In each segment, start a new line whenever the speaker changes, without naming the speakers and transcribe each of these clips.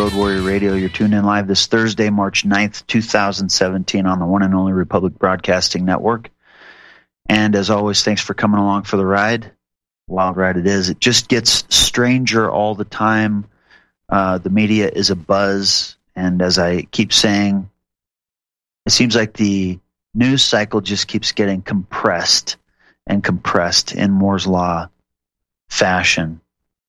Road Warrior Radio. You're tuned in live this Thursday, March 9th, 2017 on the one and only Republic Broadcasting Network. And as always, thanks for coming along for the ride. Wild ride it is. It just gets stranger all the time. The media is abuzz. And as I keep saying, it seems like the news cycle just keeps getting compressed and compressed in Moore's Law fashion.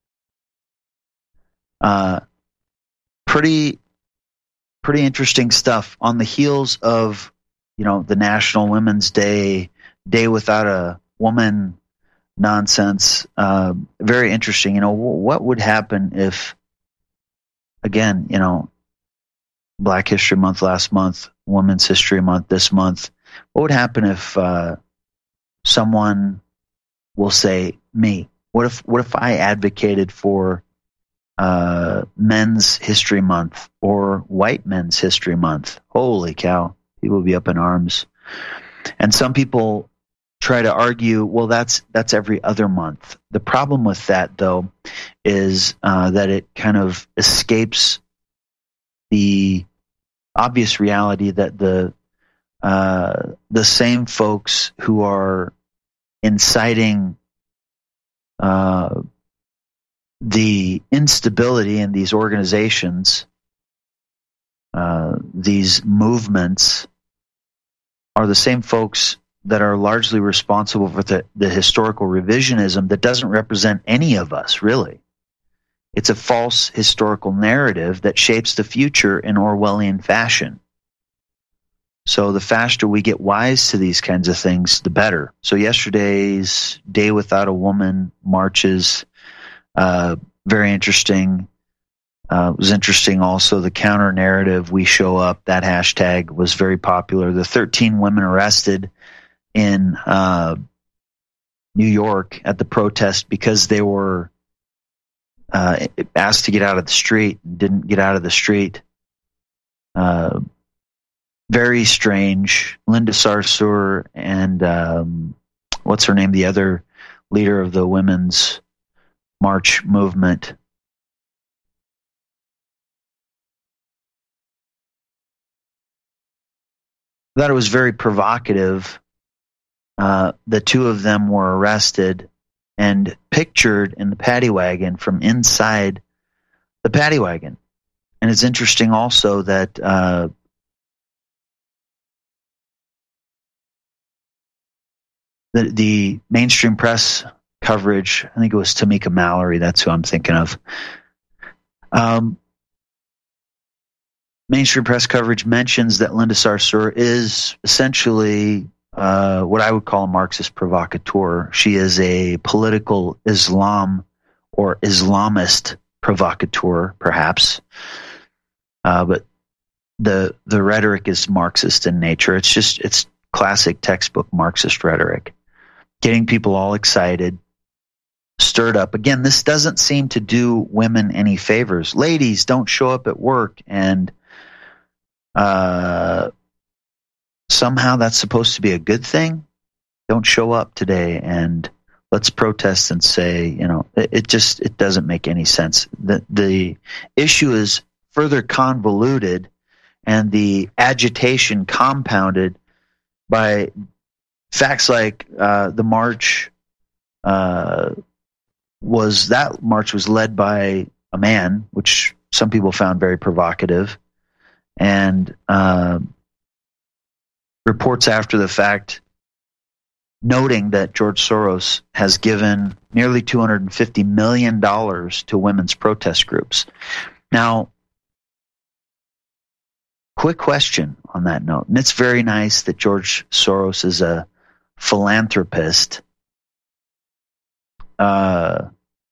Pretty interesting stuff on the heels of, the National Women's Day Without a Woman nonsense. Very interesting. What would happen if, again, Black History Month last month, Women's History Month this month, what would happen if someone will say, me? What if I advocated for Men's History Month or White Men's History Month? Holy cow, people will be up in arms. And some people try to argue, well, that's every other month. The problem with that, though, is that it kind of escapes the obvious reality that the same folks who are inciting the instability in these organizations, these movements, are the same folks that are largely responsible for the historical revisionism that doesn't represent any of us, really. It's a false historical narrative that shapes the future in Orwellian fashion. So the faster we get wise to these kinds of things, the better. So yesterday's Day Without a Woman marches, very interesting. It was interesting also the counter narrative, We Show Up, that hashtag was very popular. The 13 women arrested in New York at the protest because they were asked to get out of the street, didn't get out of the street. Very strange. Linda Sarsour and what's her name, the other leader of the women's march movement. I thought it was very provocative. The two of them were arrested and pictured in the paddy wagon from inside the paddy wagon. And it's interesting also that the mainstream press coverage, I think it was Tamika Mallory, that's who I'm thinking of. Mainstream press coverage mentions that Linda Sarsour is essentially what I would call a Marxist provocateur. She is a political Islam or Islamist provocateur, perhaps. But the rhetoric is Marxist in nature. It's classic textbook Marxist rhetoric. Getting people all excited, stirred up. Again, this doesn't seem to do women any favors. Ladies, don't show up at work, and somehow that's supposed to be a good thing. Don't show up today, and let's protest and say, it doesn't make any sense. The issue is further convoluted, and the agitation compounded by facts like the march was led by a man, which some people found very provocative, and reports after the fact noting that George Soros has given nearly $250 million to women's protest groups. Now, quick question on that note, and it's very nice that George Soros is a philanthropist. Gary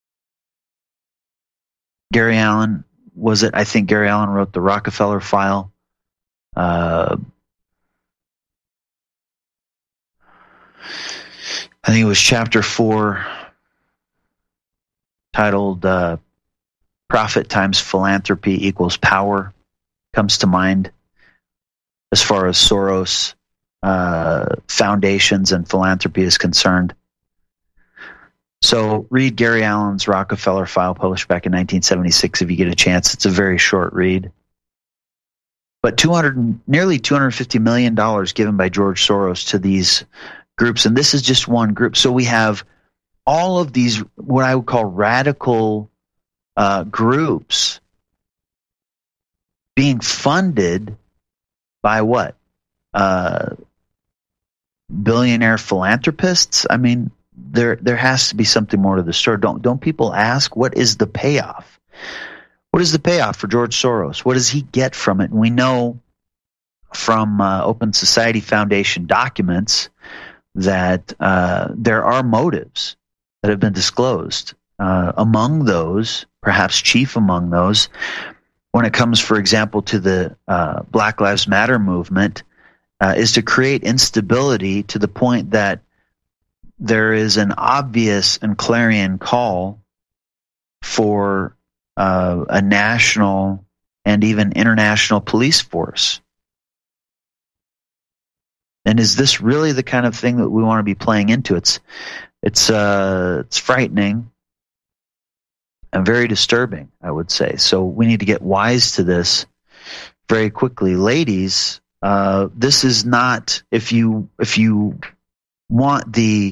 Allen, was it? I think Gary Allen wrote the Rockefeller File. I think it was chapter 4, titled Profit times Philanthropy equals Power, comes to mind as far as Soros foundations and philanthropy is concerned. So read Gary Allen's Rockefeller File, published back in 1976, if you get a chance. It's a very short read. But nearly $250 million given by George Soros to these groups, and this is just one group. So we have all of these, what I would call radical groups, being funded by what? Billionaire philanthropists? I mean, there has to be something more to the story. Don't people ask, what is the payoff? What is the payoff for George Soros? What does he get from it? And we know from Open Society Foundation documents that there are motives that have been disclosed. Among those, perhaps chief among those, when it comes, for example, to the Black Lives Matter movement, is to create instability to the point that there is an obvious and clarion call for a national and even international police force. And is this really the kind of thing that we want to be playing into? It's frightening and very disturbing, I would say. So we need to get wise to this very quickly. Ladies, this is not, if you want the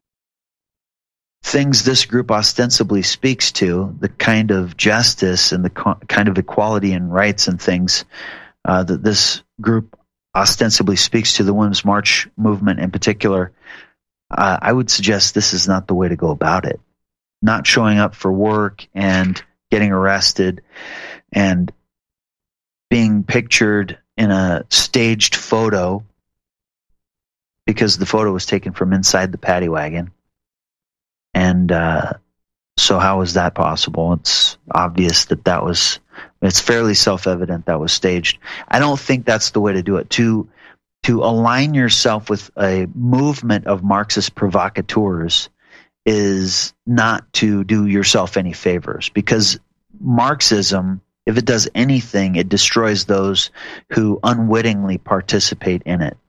things this group ostensibly speaks to, the kind of justice and the kind of equality and rights and things that this group ostensibly speaks to, the Women's March movement in particular, I would suggest this is not the way to go about it. Not showing up for work and getting arrested and being pictured in a staged photo because the photo was taken from inside the paddy wagon. And so how is that possible? It's obvious it's fairly self-evident that was staged. I don't think that's the way to do it. To align yourself with a movement of Marxist provocateurs is not to do yourself any favors, because Marxism, if it does anything, it destroys those who unwittingly participate in it.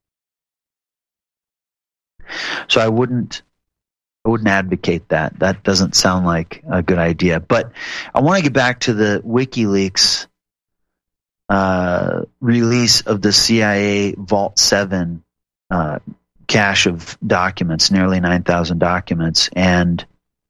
So I wouldn't advocate that. That doesn't sound like a good idea. But I want to get back to the WikiLeaks release of the CIA Vault 7 cache of documents, nearly 9,000 documents, and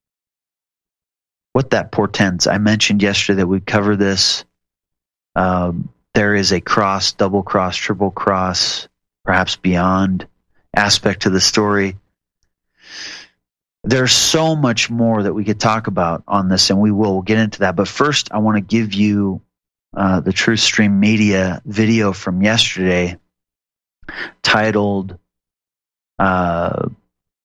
what that portends. I mentioned yesterday that we cover this. There is a cross, double cross, triple cross, perhaps beyond aspect to the story. There's so much more that we could talk about on this, and we'll get into that. But first, I want to give you the TruthStream Media video from yesterday titled The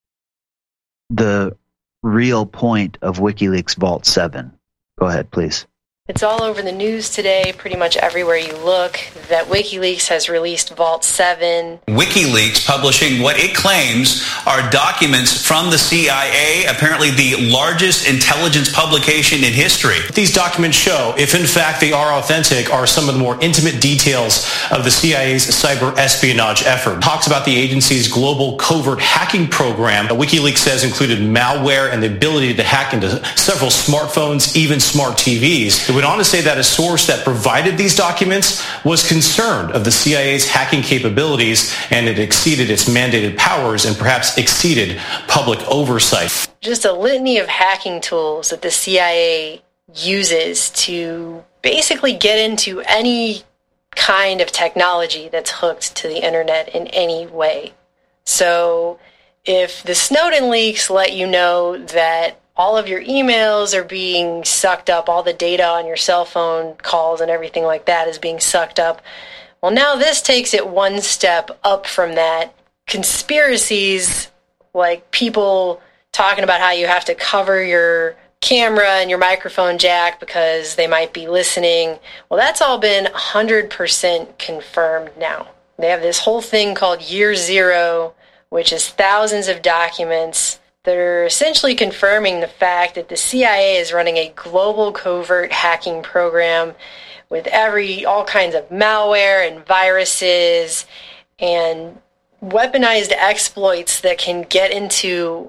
Real Point of WikiLeaks Vault 7. Go ahead, please.
It's all over the news today, pretty much everywhere you look, that WikiLeaks has released Vault 7.
WikiLeaks publishing what it claims are documents from the CIA, apparently the largest intelligence publication in history.
These documents show, if in fact they are authentic, are some of the more intimate details of the CIA's cyber espionage effort. It talks about the agency's global covert hacking program that WikiLeaks says included malware and the ability to hack into several smartphones, even smart TVs. It went on to say that a source that provided these documents was concerned of the CIA's hacking capabilities, and it exceeded its mandated powers and perhaps exceeded public oversight.
Just a litany of hacking tools that the CIA uses to basically get into any kind of technology that's hooked to the internet in any way. So if the Snowden leaks let you know that all of your emails are being sucked up, all the data on your cell phone calls and everything like that is being sucked up. Well, now this takes it one step up from that. Conspiracies, like people talking about how you have to cover your camera and your microphone jack because they might be listening. Well, that's all been 100% confirmed now. They have this whole thing called Year Zero, which is thousands of documents that are essentially confirming the fact that the CIA is running a global covert hacking program with all kinds of malware and viruses and weaponized exploits that can get into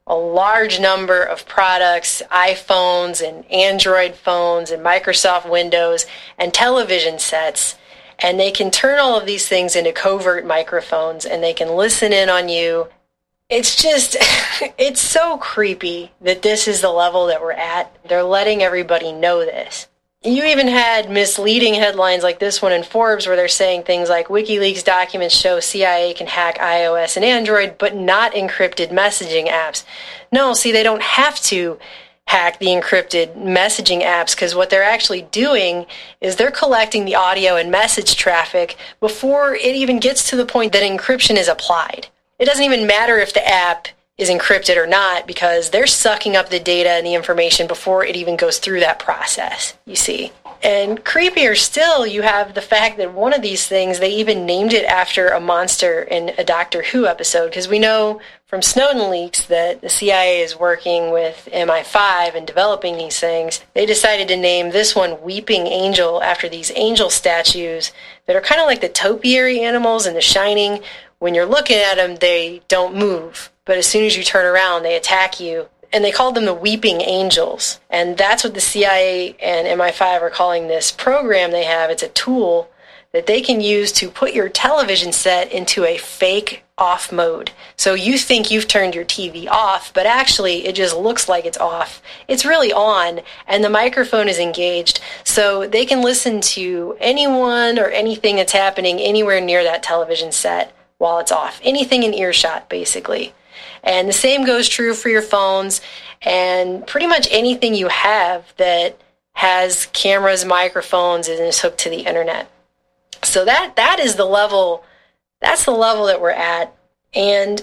a large number of products, iPhones and Android phones and Microsoft Windows and television sets, and they can turn all of these things into covert microphones, and they can listen in on you. It's just, it's so creepy that this is the level that we're at. They're letting everybody know this. You even had misleading headlines like this one in Forbes where they're saying things like WikiLeaks documents show CIA can hack iOS and Android, but not encrypted messaging apps. No, see, they don't have to hack the encrypted messaging apps because what they're actually doing is they're collecting the audio and message traffic before it even gets to the point that encryption is applied. It doesn't even matter if the app is encrypted or not because they're sucking up the data and the information before it even goes through that process, you see. And creepier still, you have the fact that one of these things, they even named it after a monster in a Doctor Who episode, because we know from Snowden leaks that the CIA is working with MI5 and developing these things. They decided to name this one Weeping Angel after these angel statues that are kind of like the topiary animals in The Shining. When you're looking at them, they don't move. But as soon as you turn around, they attack you. And they called them the Weeping Angels. And that's what the CIA and MI5 are calling this program they have. It's a tool that they can use to put your television set into a fake off mode. So you think you've turned your TV off, but actually it just looks like it's off. It's really on, and the microphone is engaged. So they can listen to anyone or anything that's happening anywhere near that television set while it's off. Anything in earshot, basically. And the same goes true for your phones and pretty much anything you have that has cameras, microphones, and is hooked to the internet. So that is the level, that's the level that we're at. And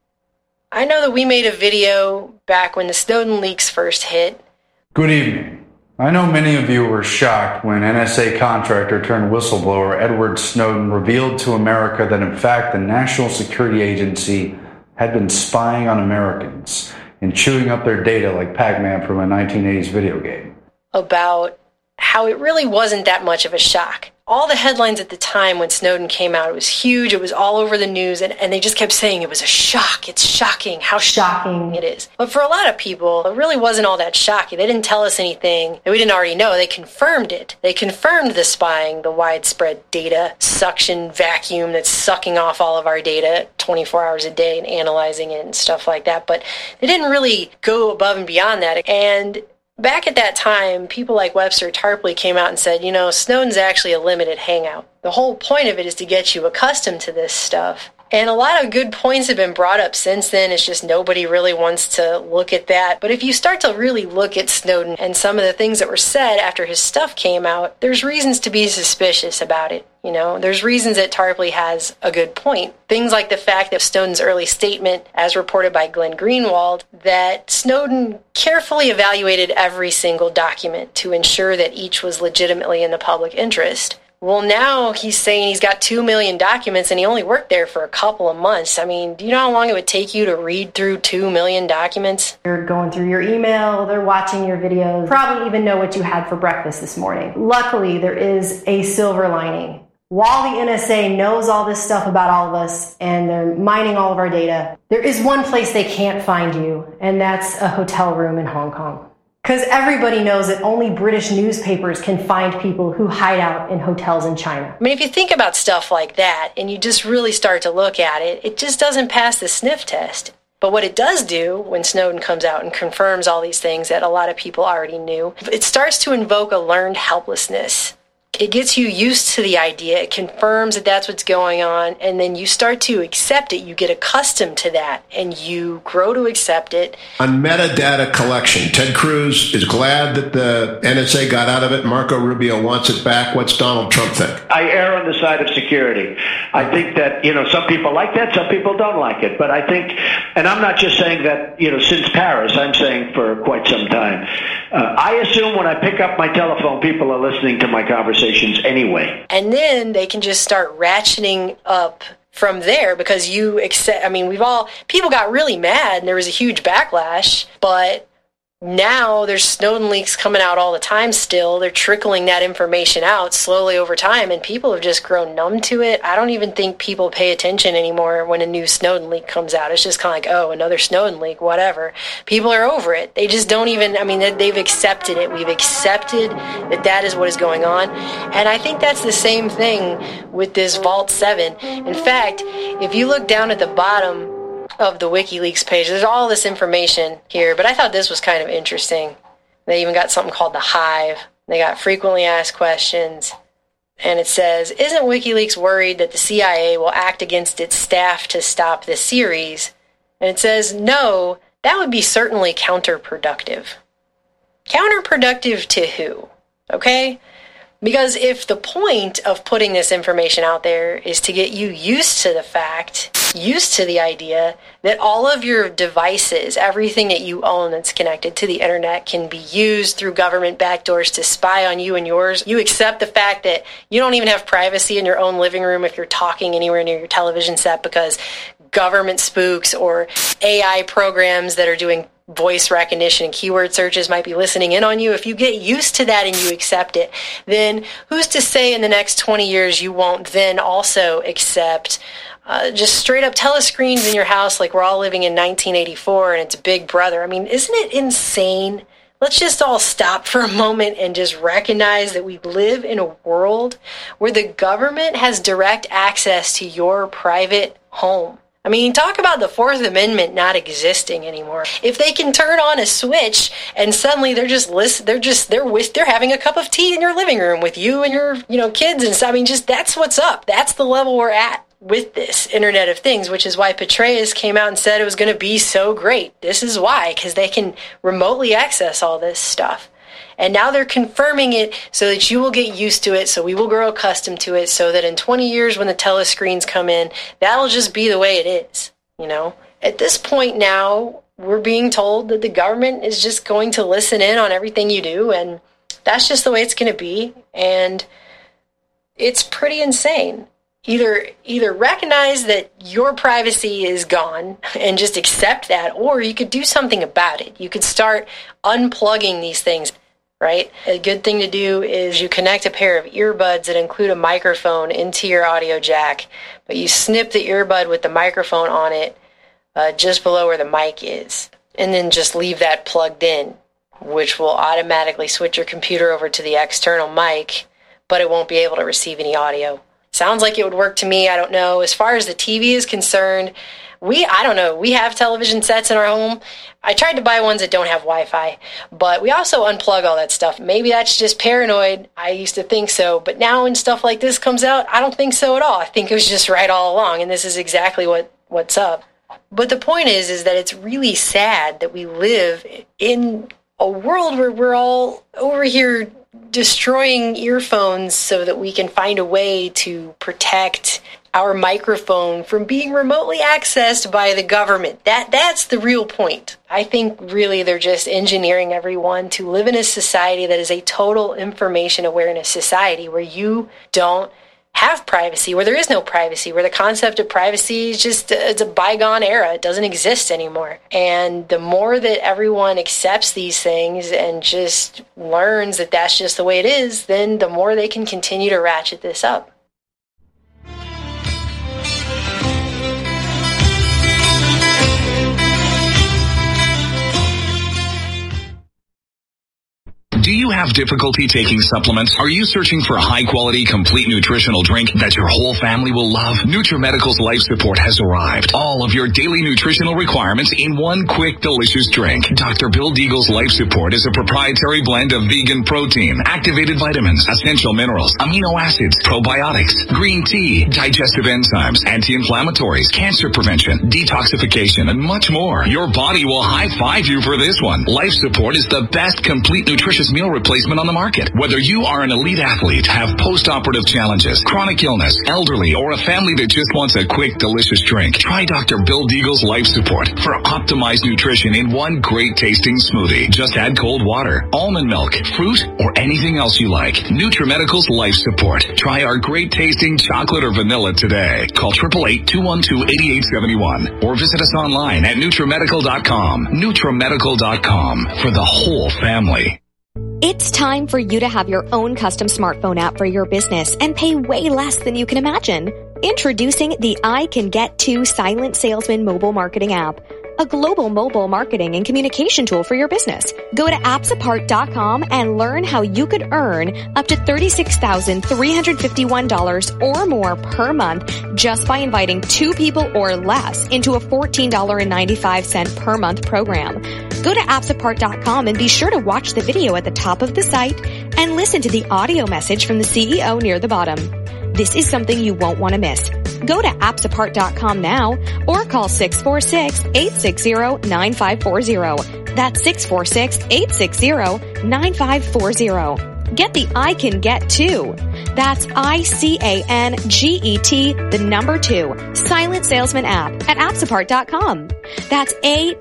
I know that we made a video back when the Snowden leaks first hit.
Good evening. I know many of you were shocked when NSA contractor turned whistleblower Edward Snowden revealed to America that in fact the National Security Agency had been spying on Americans and chewing up their data like Pac-Man from a 1980s video game.
About how it really wasn't that much of a shock. All the headlines at the time when Snowden came out, it was huge, it was all over the news, and they just kept saying it was a shock, it's shocking, how shocking it is. But for a lot of people, it really wasn't all that shocking. They didn't tell us anything that we didn't already know. They confirmed it. They confirmed the spying, the widespread data suction vacuum that's sucking off all of our data 24 hours a day and analyzing it and stuff like that. But they didn't really go above and beyond that. And back at that time, people like Webster Tarpley came out and said, you know, Snowden's actually a limited hangout. The whole point of it is to get you accustomed to this stuff. And a lot of good points have been brought up since then. It's just nobody really wants to look at that. But if you start to really look at Snowden and some of the things that were said after his stuff came out, there's reasons to be suspicious about it. You know, there's reasons that Tarpley has a good point. Things like the fact that Snowden's early statement, as reported by Glenn Greenwald, that Snowden carefully evaluated every single document to ensure that each was legitimately in the public interest. Well, now he's saying he's got 2 million documents and he only worked there for a couple of months. I mean, do you know how long it would take you to read through 2 million documents?
You're going through your email, they're watching your videos, probably even know what you had for breakfast this morning. Luckily, there is a silver lining. While the NSA knows all this stuff about all of us and they're mining all of our data, there is one place they can't find you, and that's a hotel room in Hong Kong. Because everybody knows that only British newspapers can find people who hide out in hotels in China.
I mean, if you think about stuff like that and you just really start to look at it, it just doesn't pass the sniff test. But what it does do when Snowden comes out and confirms all these things that a lot of people already knew, it starts to invoke a learned helplessness. It gets you used to the idea. It confirms that that's what's going on. And then you start to accept it. You get accustomed to that. And you grow to accept it.
On metadata collection, Ted Cruz is glad that the NSA got out of it. Marco Rubio wants it back. What's Donald Trump think?
I err on the side of security. I think that, some people like that. Some people don't like it. But I think, and I'm not just saying that, since Paris, I'm saying for quite some time. I assume when I pick up my telephone, people are listening to my conversations anyway.
And then they can just start ratcheting up from there because you accept, people got really mad and there was a huge backlash, but now there's Snowden leaks coming out all the time still. They're trickling that information out slowly over time, and people have just grown numb to it. I don't even think people pay attention anymore when a new Snowden leak comes out. It's just kind of like, oh, another Snowden leak, whatever. People are over it. They just don't even, they've accepted it. We've accepted that that is what is going on. And I think that's the same thing with this Vault 7. In fact, if you look down at the bottom of the WikiLeaks page, there's all this information here, but I thought this was kind of interesting. They even got something called the Hive. They got frequently asked questions, and it says, isn't WikiLeaks worried that the CIA will act against its staff to stop the series? And it says, no, that would be certainly counterproductive. Counterproductive to who? Okay? Because if the point of putting this information out there is to get you used to the fact, used to the idea that all of your devices, everything that you own that's connected to the internet can be used through government backdoors to spy on you and yours, you accept the fact that you don't even have privacy in your own living room if you're talking anywhere near your television set because government spooks or AI programs that are doing voice recognition and keyword searches might be listening in on you. If you get used to that and you accept it, then who's to say in the next 20 years you won't then also accept just straight up telescreens in your house like we're all living in 1984 and it's Big Brother? Isn't it insane? Let's just all stop for a moment and just recognize that we live in a world where the government has direct access to your private home. Talk about the Fourth Amendment not existing anymore. If they can turn on a switch and suddenly they're having a cup of tea in your living room with you and your kids and stuff. That's what's up. That's the level we're at with this Internet of Things, which is why Petraeus came out and said it was going to be so great. This is why, because they can remotely access all this stuff. And now they're confirming it so that you will get used to it, so we will grow accustomed to it, so that in 20 years when the telescreens come in, that'll just be the way it is, At this point now, we're being told that the government is just going to listen in on everything you do, and that's just the way it's going to be, and it's pretty insane. Either recognize that your privacy is gone and just accept that, or you could do something about it. You could start unplugging these things. Right? A good thing to do is you connect a pair of earbuds that include a microphone into your audio jack, but you snip the earbud with the microphone on it just below where the mic is, and then just leave that plugged in, which will automatically switch your computer over to the external mic, but it won't be able to receive any audio. Sounds like it would work to me. I don't know. As far as the TV is concerned, I don't know. We have television sets in our home. I tried to buy ones that don't have Wi-Fi, but we also unplug all that stuff. Maybe that's just paranoid. I used to think so, but now when stuff like this comes out, I don't think so at all. I think it was just right all along, and this is exactly what's up. But the point is that it's really sad that we live in a world where we're all over here destroying earphones so that we can find a way to protect our microphone from being remotely accessed by the government. That's the real point. I think really they're just engineering everyone to live in a society that is a total information awareness society where you don't have privacy, where there is no privacy, where the concept of privacy is just, it's a bygone era. It doesn't exist anymore. And the more that everyone accepts these things and just learns that that's just the way it is, then the more they can continue to ratchet this up.
Do you have difficulty taking supplements? Are you searching for a high-quality, complete nutritional drink that your whole family will love? NutriMedical's Life Support has arrived. All of your daily nutritional requirements in one quick, delicious drink. Dr. Bill Deagle's Life Support is a proprietary blend of vegan protein, activated vitamins, essential minerals, amino acids, probiotics, green tea, digestive enzymes, anti-inflammatories, cancer prevention, detoxification, and much more. Your body will high-five you for this one. Life Support is the best complete nutritious meal meal replacement on the market. Whether you are an elite athlete, have post-operative challenges, chronic illness, elderly, or a family that just wants a quick, delicious drink, try Dr. Bill Deagle's Life Support for optimized nutrition in one great tasting smoothie. Just add cold water, almond milk, fruit, or anything else you like. NutriMedical's Life Support. Try our great tasting chocolate or vanilla today. Call 888-212-8871 or visit us online at NutriMedical.com. NutriMedical.com for the whole family.
It's time for you to have your own custom smartphone app for your business and pay way less than you can imagine. Introducing the I Can Get To Silent Salesman mobile marketing app, a global mobile marketing and communication tool for your business. Go to appsapart.com and learn how you could earn up to $36,351 or more per month just by inviting 2 people or less into a $14.95 per month program. Go to appsapart.com and be sure to watch the video at the top of the site and listen to the audio message from the CEO near the bottom. This is something you won't want to miss. Go to appsapart.com now or call 646-860-9540. That's 646-860-9540. Get the I Can Get To. That's ICANGET, the number 2, Silent Salesman app at appsapart.com. That's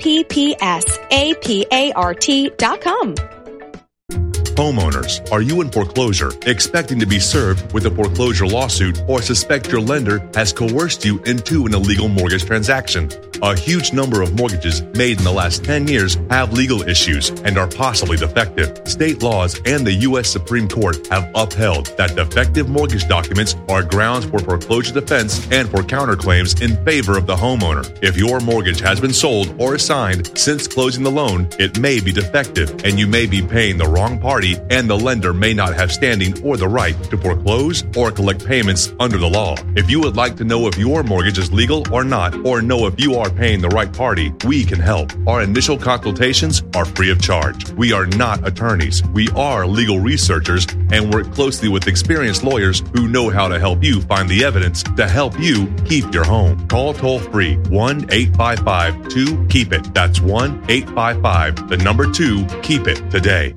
APPSAPART.com.
Homeowners, are you in foreclosure, expecting to be served with a foreclosure lawsuit, or suspect your lender has coerced you into an illegal mortgage transaction? A huge number of mortgages made in the last 10 years have legal issues and are possibly defective. State laws and the U.S. Supreme Court have upheld that defective mortgage documents are grounds for foreclosure defense and for counterclaims in favor of the homeowner. If your mortgage has been sold or assigned since closing the loan, it may be defective and you may be paying the wrong party, and the lender may not have standing or the right to foreclose or collect payments under the law. If you would like to know if your mortgage is legal or not, or know if you are paying the right party, we can help. Our initial consultations are free of charge. We are not attorneys. We are legal researchers and work closely with experienced lawyers who know how to help you find the evidence to help you keep your home. Call toll-free 1-855-2-KEEP-IT. That's 1-855-2-KEEP-IT today.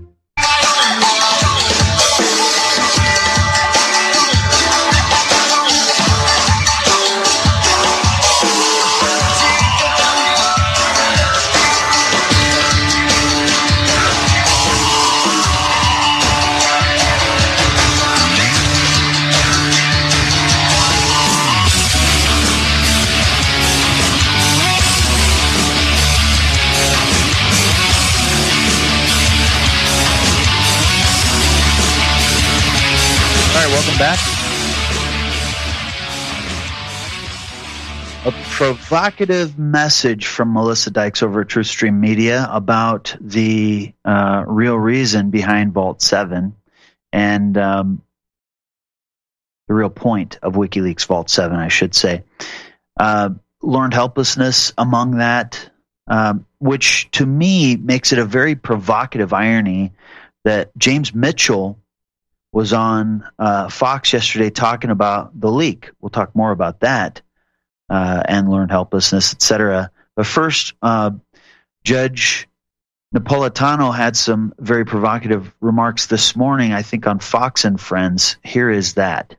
Welcome back. A provocative message from Melissa Dykes over at TruthStream Media about the real reason behind Vault 7 and the real point of WikiLeaks Vault 7, I should say. Learned helplessness among that, which to me makes it a very provocative irony that James Mitchell was on Fox yesterday talking about the leak. We'll talk more about that and learned helplessness, etc. But first, Judge Napolitano had some very provocative remarks this morning, I think, on Fox and Friends. Here is that.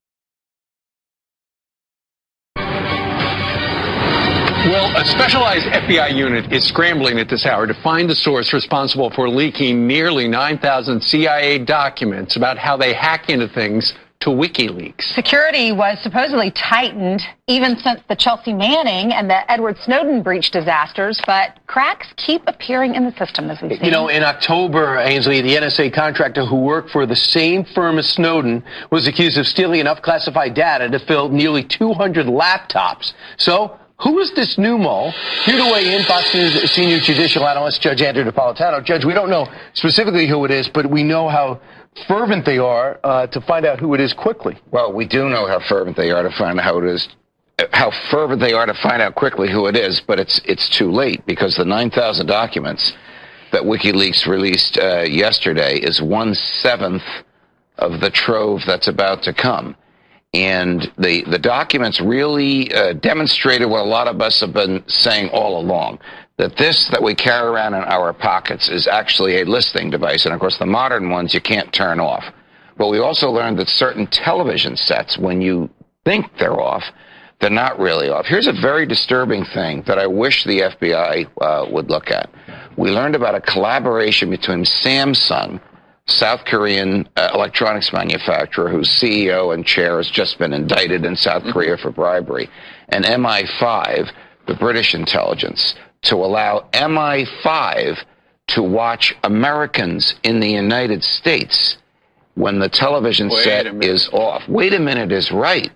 Well, a specialized FBI unit is scrambling at this hour to find the source responsible for leaking nearly 9,000 CIA documents about how they hack into things to WikiLeaks.
Security was supposedly tightened even since the Chelsea Manning and the Edward Snowden breach disasters, but cracks keep appearing in the system, as we've seen.
You know, in October, Ainsley, the NSA contractor who worked for the same firm as Snowden was accused of stealing enough classified data to fill nearly 200 laptops. So, who is this new mole? Here to weigh in, Fox News senior judicial analyst Judge Andrew Napolitano. Judge, we don't know specifically who it is, but we know how fervent they are to find out who it is quickly.
Well, we do know how fervent they are to find out how fervent they are to find out quickly who it is, but it's too late because the 9,000 documents that WikiLeaks released yesterday is 1/7 of the trove that's about to come. And the documents really demonstrated what a lot of us have been saying all along, that this that we carry around in our pockets is actually a listening device. And, of course, the modern ones you can't turn off. But we also learned that certain television sets, when you think they're off, they're not really off. Here's a very disturbing thing that I wish the FBI would look at. We learned about a collaboration between Samsung, South Korean electronics manufacturer whose CEO and chair has just been indicted in South Korea for bribery, and MI5, the British intelligence, to allow MI5 to watch Americans in the United States when the television set is off. Wait a minute is right.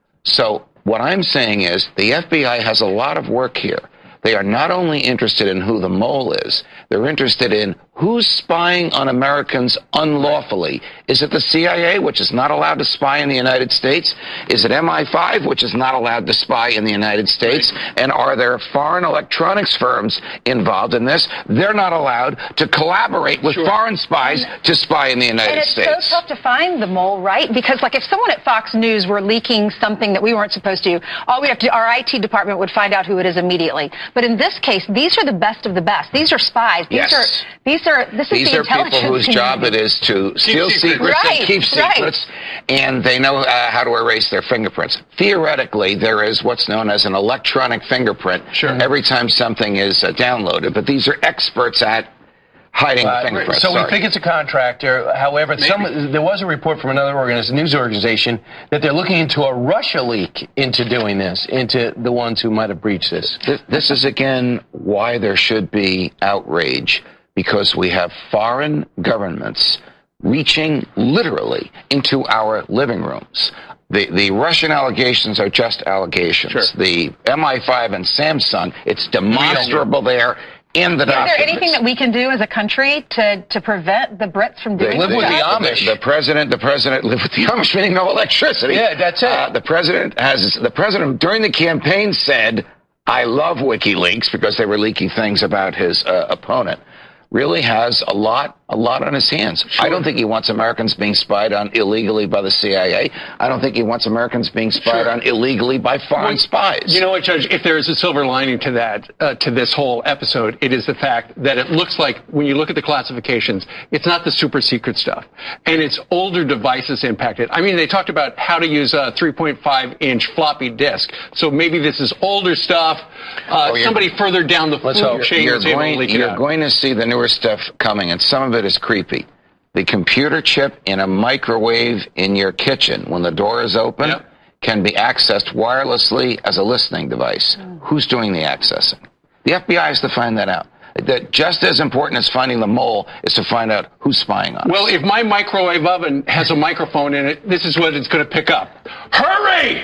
So what I'm saying is the FBI has a lot of work here. They are not only interested in who the mole is, they're interested in who's spying on Americans unlawfully. Is it the CIA, which is not allowed to spy in the United States? Is it MI5, which is not allowed to spy in the United States? And are there foreign electronics firms involved in this? They're not allowed to collaborate with foreign spies to spy in the United States.
And it's so tough to find the mole, right? Because, like, if someone at Fox News were leaking something that we weren't supposed to, all we have to do, our IT department would find out who it is immediately. But in this case, these are the best of the best. These are spies. These are
people whose job it is to steal secrets and keep secrets, and they know how to erase their fingerprints. Theoretically, there is what's known as an electronic fingerprint every time something is downloaded, but these are experts at hiding the fingerprints.
So we think it's a contractor. However, there was a report from another news organization that they're looking into a Russia leak into doing this, into the ones who might have breached this.
This is, again, why there should be outrage, because we have foreign governments reaching literally into our living rooms. The Russian allegations are just allegations. The MI5 and Samsung, it's demonstrable there. In the
Is there anything that we can do as a country to prevent the Brits from doing
live with the Amish? The president live with the Amish, meaning no electricity.
Yeah, that's it.
The president during the campaign said, "I love WikiLeaks," because they were leaking things about his opponent. Really has a lot on his hands. I don't think he wants Americans being spied on illegally by the CIA. I don't think he wants Americans being spied on illegally by foreign spies.
You know what, Judge? If there is a silver lining to that, to this whole episode, it is the fact that it looks like when you look at the classifications, it's not the super secret stuff, and it's older devices impacted. I mean, they talked about how to use a 3.5-inch floppy disk, so maybe this is older stuff. Somebody further down the food chain
you're going to see the newer stuff coming, and some of it is creepy. The computer chip in a microwave in your kitchen, when the door is open, can be accessed wirelessly as a listening device. Who's doing the accessing? The FBI has to find that out. That just as important as finding the mole is to find out who's spying on us.
Well, if my microwave oven has a microphone in it, this is what it's going to pick up. Hurry!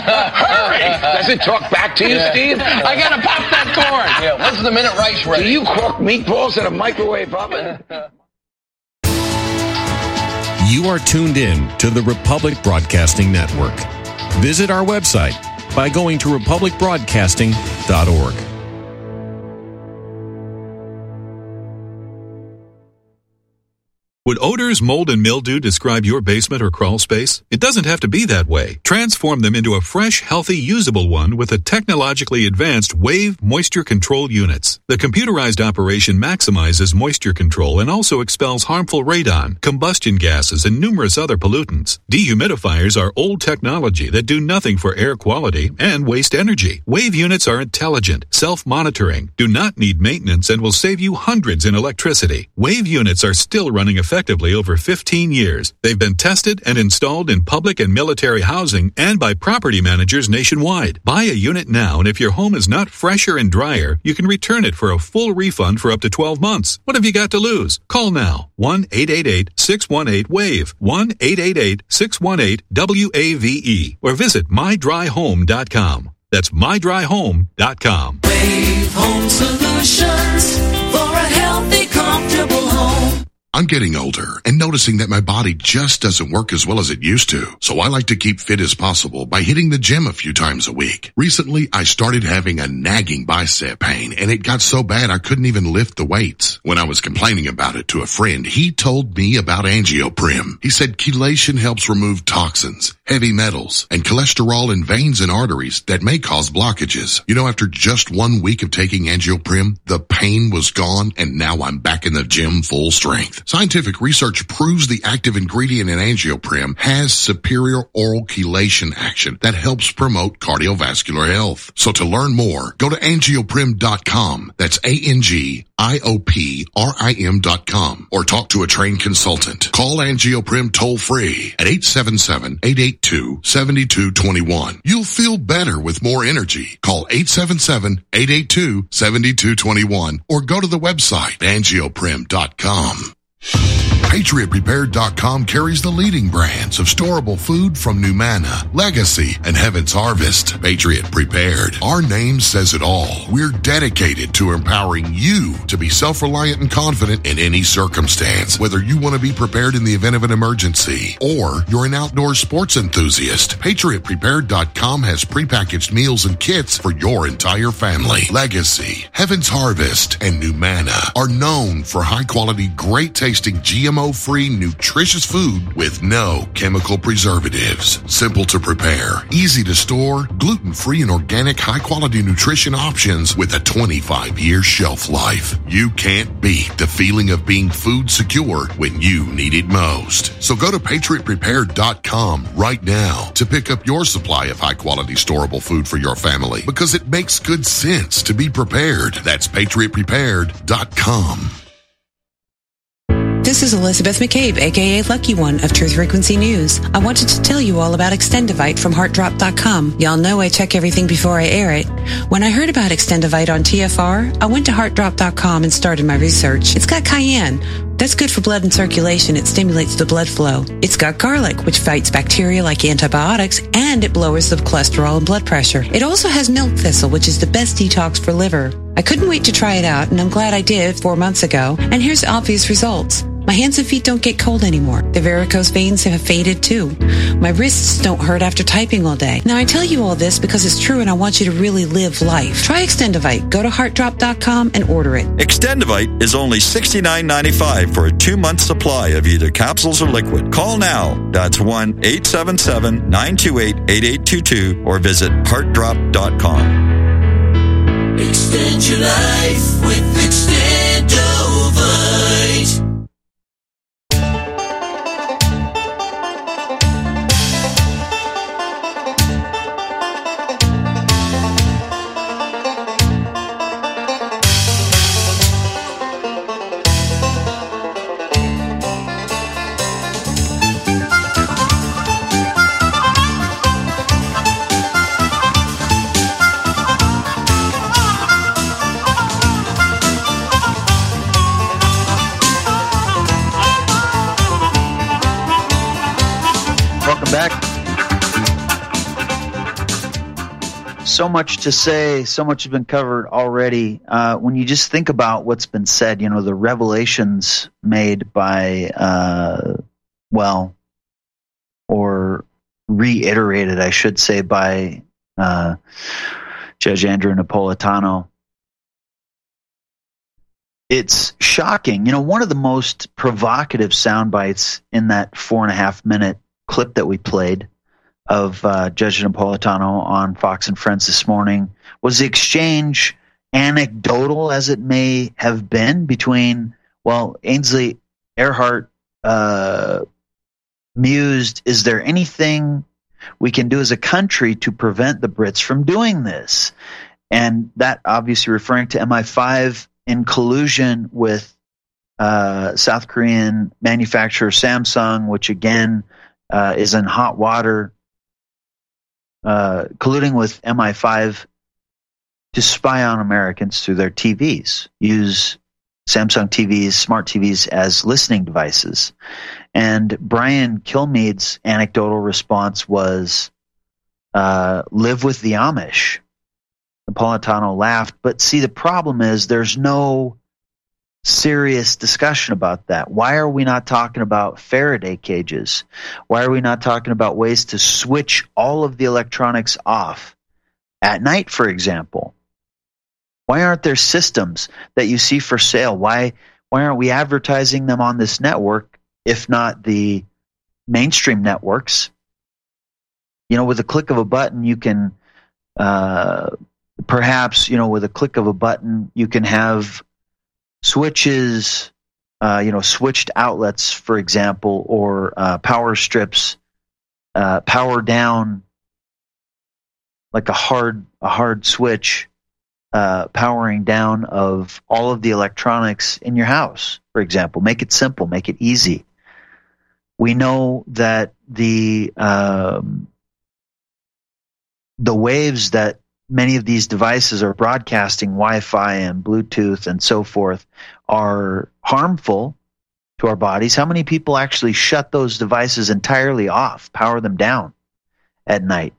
Hurry!
Does it talk back to you, Steve?
I got to pop that corn.
Yeah, when's the minute rice ready?
Do you cook meatballs in a microwave oven?
You are tuned in to the Republic Broadcasting Network. Visit our website by going to republicbroadcasting.org.
Would odors, mold, and mildew describe your basement or crawl space? It doesn't have to be that way. Transform them into a fresh, healthy, usable one with the technologically advanced Wave Moisture Control Units. The computerized operation maximizes moisture control and also expels harmful radon, combustion gases, and numerous other pollutants. Dehumidifiers are old technology that do nothing for air quality and waste energy. Wave units are intelligent, self-monitoring, do not need maintenance, and will save you hundreds in electricity. Wave units are still running effectively over 15 years. They've been tested and installed in public and military housing and by property managers nationwide. Buy a unit now, and if your home is not fresher and drier, you can return it for a full refund for up to 12 months. What have you got to lose? Call now. 1-888-618-WAVE. 1-888-618-WAVE. Or visit mydryhome.com. That's mydryhome.com.
Wave Home Solutions for a healthy, comfortable home. I'm getting older and noticing that my body just doesn't work as well as it used to. So I like to keep fit as possible by hitting the gym a few times a week. Recently, I started having a nagging bicep pain, and it got so bad I couldn't even lift the weights. When I was complaining about it to a friend, he told me about Angioprim. He said chelation helps remove toxins, heavy metals, and cholesterol in veins and arteries that may cause blockages. You know, after just 1 week of taking Angioprim, the pain was gone, and now I'm back in the gym full strength. Scientific research proves the active ingredient in Angioprim has superior oral chelation action that helps promote cardiovascular health. So to learn more, go to angioprim.com. That's ANGIOPRIM.com, or talk to a trained consultant. Call Angioprim toll free at 877-882-7221. You'll feel better with more energy. Call 877-882-7221 or go to the website angioprim.com. PatriotPrepared.com carries the leading brands of storable food from Numana, Legacy, and Heaven's Harvest. Patriot Prepared. Our name says it all. We're dedicated to empowering you to be self-reliant and confident in any circumstance. Whether you want to be prepared in the event of an emergency or you're an outdoor sports enthusiast, PatriotPrepared.com has prepackaged meals and kits for your entire family. Legacy, Heaven's Harvest, and Numana are known for high-quality, great-tasting, GMO-free, nutritious food with no chemical preservatives. Simple to prepare, easy to store, gluten-free and organic high-quality nutrition options with a 25-year shelf life. You can't beat the feeling of being food secure when you need it most. So go to PatriotPrepared.com right now to pick up your supply of high-quality storable food for your family, because it makes good sense to be prepared. That's PatriotPrepared.com.
This is Elizabeth McCabe, aka Lucky One of Truth Frequency News. I wanted to tell you all about Extendivite from HeartDrop.com. Y'all know I check everything before I air it. When I heard about Extendivite on TFR, I went to HeartDrop.com and started my research. It's got cayenne. That's good for blood and circulation. It stimulates the blood flow. It's got garlic, which fights bacteria like antibiotics, and it lowers the cholesterol and blood pressure. It also has milk thistle, which is the best detox for liver. I couldn't wait to try it out, and I'm glad I did 4 months ago. And here's the obvious results. My hands and feet don't get cold anymore. The varicose veins have faded too. My wrists don't hurt after typing all day. Now I tell you all this because it's true and I want you to really live life. Try Extendivite. Go to HeartDrop.com and order it.
Extendivite is only $69.95 for a 2-month supply of either capsules or liquid. Call now. That's 1-877-928-8822 or visit HeartDrop.com.
Extend your life with Extendivite.
Back. So much to say, so much has been covered already. When you just think about what's been said, you know, the revelations made by, or reiterated, I should say, by Judge Andrew Napolitano. It's shocking. You know, one of the most provocative sound bites in that 4.5-minute clip that we played of Judge Napolitano on Fox and Friends this morning was the exchange, anecdotal as it may have been, between, Ainsley Earhardt mused, is there anything we can do as a country to prevent the Brits from doing this? And that obviously referring to MI5 in collusion with South Korean manufacturer Samsung, which again is in hot water, colluding with MI5 to spy on Americans through their TVs, use Samsung TVs, smart TVs as listening devices. And Brian Kilmeade's anecdotal response was, live with the Amish. Napolitano laughed. But see, the problem is there's no serious discussion about that. Why are we not talking about Faraday cages? Why are we not talking about ways to switch all of the electronics off at night, for example? Why aren't there systems that you see for sale? Why aren't we advertising them on this network, if not the mainstream networks? You know, with a click of a button, you can perhaps, you know, with a click of a button, you can have switches, switched outlets, for example, or power strips, power down, like a hard switch, powering down of all of the electronics in your house, for example. Make it simple, make it easy. We know that the waves that many of these devices are broadcasting, Wi-Fi and Bluetooth and so forth, are harmful to our bodies. How many people actually shut those devices entirely off, power them down at night?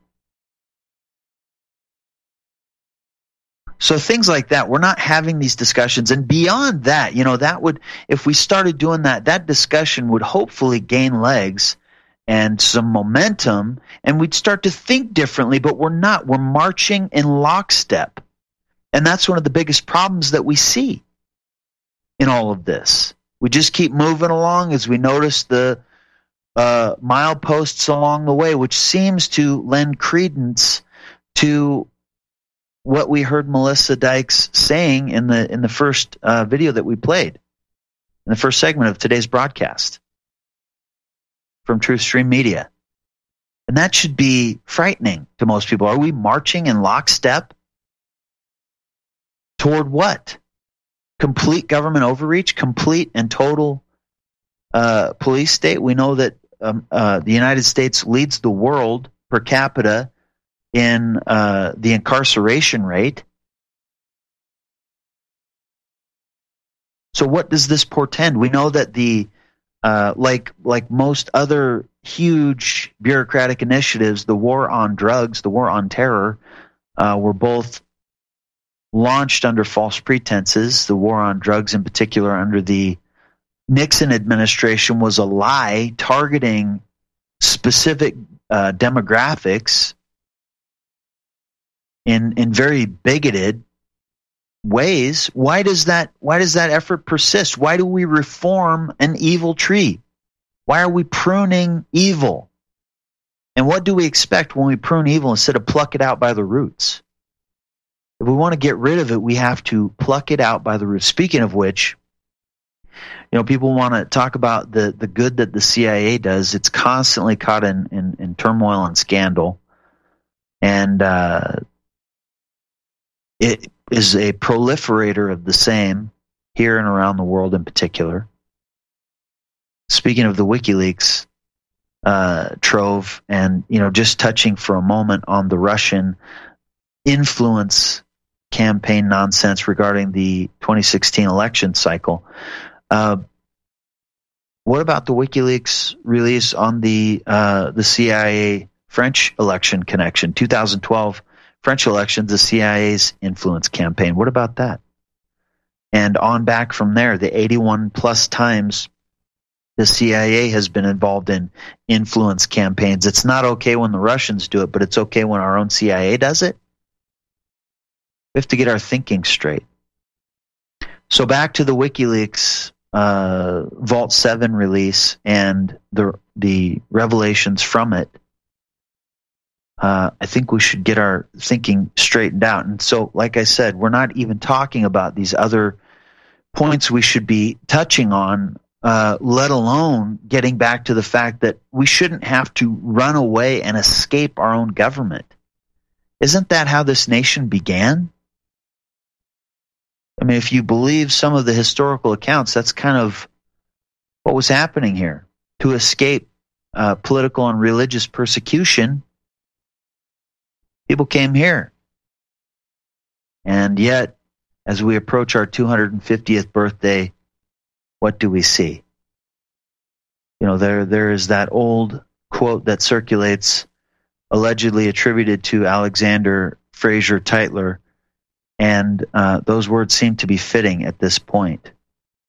So things like that, we're not having these discussions. And beyond that, that would, if we started doing that, that discussion would hopefully gain legs and some momentum, and we'd start to think differently, but we're not. We're marching in lockstep. And that's one of the biggest problems that we see in all of this. We just keep moving along as we notice the mileposts along the way, which seems to lend credence to what we heard Melissa Dykes saying in the first video that we played, in the first segment of today's broadcast from TruthStream Media. And that should be frightening to most people. Are we marching in lockstep toward what? Complete government overreach, complete and total police state? We know that the United States leads the world per capita in the incarceration rate. So what does this portend? We know that the like most other huge bureaucratic initiatives, the war on drugs, the war on terror, were both launched under false pretenses. The war on drugs in particular under the Nixon administration was a lie targeting specific demographics in very bigoted ways. Why does that effort persist? Why do we reform an evil tree? Why are we pruning evil? And what do we expect when we prune evil instead of pluck it out by the roots? If we want to get rid of it, we have to pluck it out by the roots. Speaking of which, people want to talk about the good that the CIA does. It's constantly caught in turmoil and scandal. And it is a proliferator of the same here and around the world in particular. Speaking of the WikiLeaks trove, and just touching for a moment on the Russian influence campaign nonsense regarding the 2016 election cycle. What about the WikiLeaks release on the CIA French election connection, 2012 French elections, the CIA's influence campaign? What about that? And on back from there, the 81 plus times the CIA has been involved in influence campaigns. It's not okay when the Russians do it, but it's okay when our own CIA does it. We have to get our thinking straight. So back to the WikiLeaks Vault 7 release and the revelations from it. I think we should get our thinking straightened out. And so, like I said, we're not even talking about these other points we should be touching on, let alone getting back to the fact that we shouldn't have to run away and escape our own government. Isn't that how this nation began? I mean, if you believe some of the historical accounts, that's kind of what was happening here. To escape political and religious persecution, people came here. And yet, as we approach our 250th birthday, what do we see? There is that old quote that circulates, allegedly attributed to Alexander Fraser Tytler, and those words seem to be fitting at this point.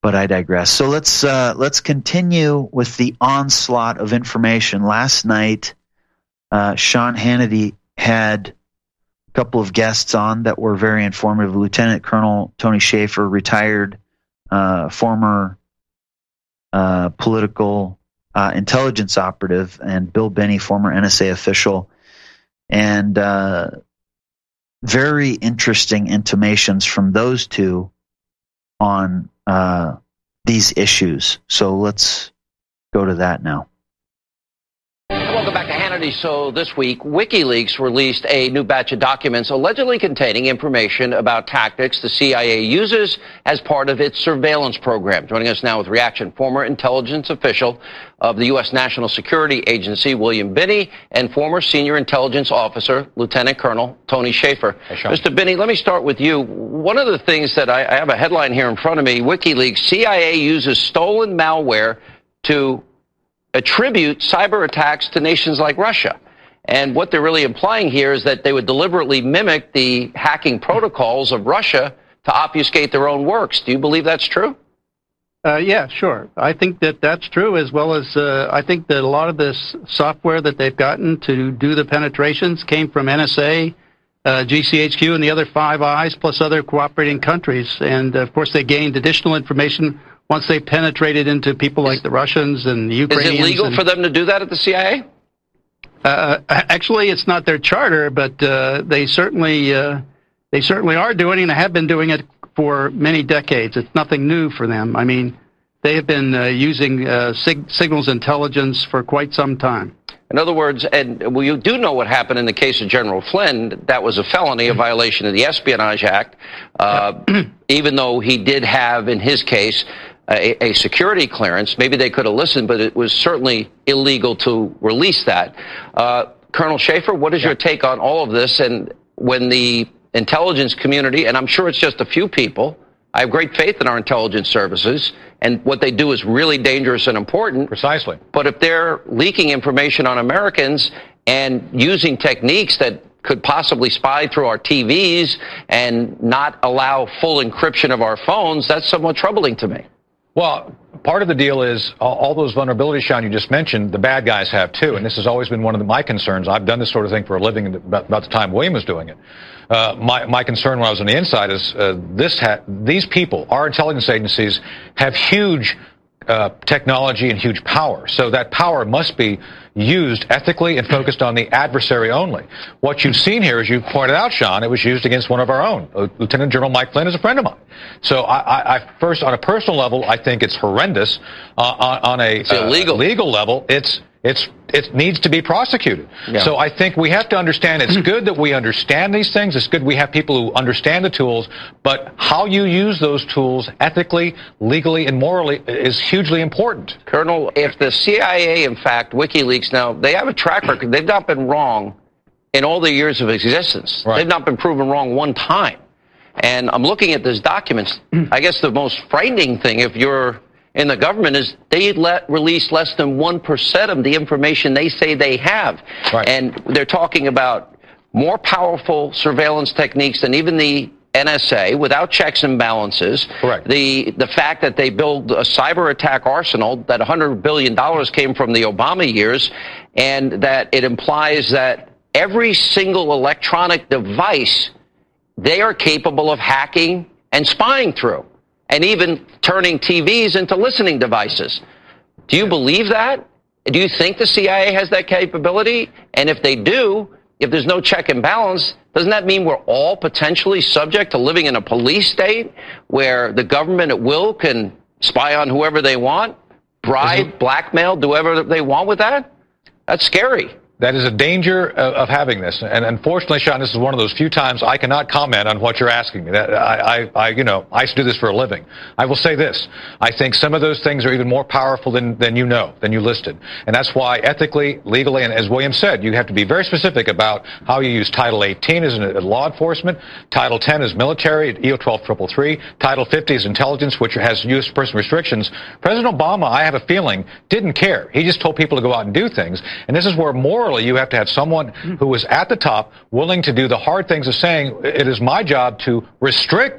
But I digress. So let's continue with the onslaught of information. Last night, Sean Hannity had a couple of guests on that were very informative. Lieutenant Colonel Tony Shaffer, retired former political intelligence operative, and Bill Binney, former NSA official, and very interesting intimations from those two on these issues. So let's go to that now.
Welcome back to Hannity. So this week, WikiLeaks released a new batch of documents allegedly containing information about tactics the CIA uses as part of its surveillance program. Joining us now with reaction, former intelligence official of the U.S. National Security Agency, William Binney, and former senior intelligence officer, Lieutenant Colonel Tony Shaffer. Hey, Mr. Binney, let me start with you. One of the things that I have a headline here in front of me, WikiLeaks, CIA uses stolen malware to attribute cyber attacks to nations like Russia. And what they're really implying here is that they would deliberately mimic the hacking protocols of Russia to obfuscate their own works. Do you believe that's true?
Yeah, sure. I think that that's true, as well as I think that a lot of this software that they've gotten to do the penetrations came from NSA, GCHQ, and the other Five Eyes, plus other cooperating countries. And, of course, they gained additional information once they penetrated into people like the Russians and the Ukrainians.
Is it legal for them to do that at the CIA?
Actually, it's not their charter, but they certainly are doing it and have been doing it for many decades. It's nothing new for them. I mean, they have been using signals intelligence for quite some time.
In other words, and well, you do know what happened in the case of General Flynn. That was a felony, a violation of the Espionage Act, even though he did have, in his case, a security clearance. Maybe they could have listened, but it was certainly illegal to release that. Colonel Shaffer, what is your take on all of this? And when the intelligence community, and I'm sure it's just a few people, I have great faith in our intelligence services, and what they do is really dangerous and important.
Precisely.
But if they're leaking information on Americans and using techniques that could possibly spy through our TVs and not allow full encryption of our phones, that's somewhat troubling to me.
Well, part of the deal is all those vulnerabilities, Sean, you just mentioned, the bad guys have too. And this has always been one of my concerns. I've done this sort of thing for a living about the time William was doing it. My concern when I was on the inside is these people, our intelligence agencies, have huge technology and huge power. So that power must be used ethically and focused on the adversary only. What you've seen here, as you pointed out, Sean, it was used against one of our own. Lieutenant General Mike Flynn is a friend of mine. So I first, on a personal level, I think it's horrendous. On a legal level, it needs to be prosecuted. Yeah. So I think we have to understand it's good that we understand these things. It's good we have people who understand the tools, but how you use those tools ethically, legally, and morally is hugely important.
Colonel, if the CIA, in fact, WikiLeaks, now, they have a track record. They've not been wrong in all their years of existence. Right. They've not been proven wrong one time. And I'm looking at these documents. I guess the most frightening thing, if you're in the government, is they release less than 1% of the information they say they have. Right. And they're talking about more powerful surveillance techniques than even the NSA, without checks and balances. Correct. The fact that they build a cyber attack arsenal, that $100 billion came from the Obama years, and that it implies that every single electronic device they are capable of hacking and spying through, and even turning TVs into listening devices. Do you believe that? Do you think the CIA has that capability? And if they do, if there's no check and balance, doesn't that mean we're all potentially subject to living in a police state where the government at will can spy on whoever they want, bribe, blackmail, do whatever they want with that? That's scary.
That is a danger of having this. And unfortunately, Sean, this is one of those few times I cannot comment on what you're asking me. I used to do this for a living. I will say this. I think some of those things are even more powerful than you listed. And that's why ethically, legally, and as William said, you have to be very specific about how you use Title 18 as law enforcement, Title 10 is military, EO 12333, Title 50 is intelligence, which has U.S. person restrictions. President Obama, I have a feeling, didn't care. He just told people to go out and do things. And this is where morally you have to have someone who is at the top willing to do the hard things of saying, it is my job to restrict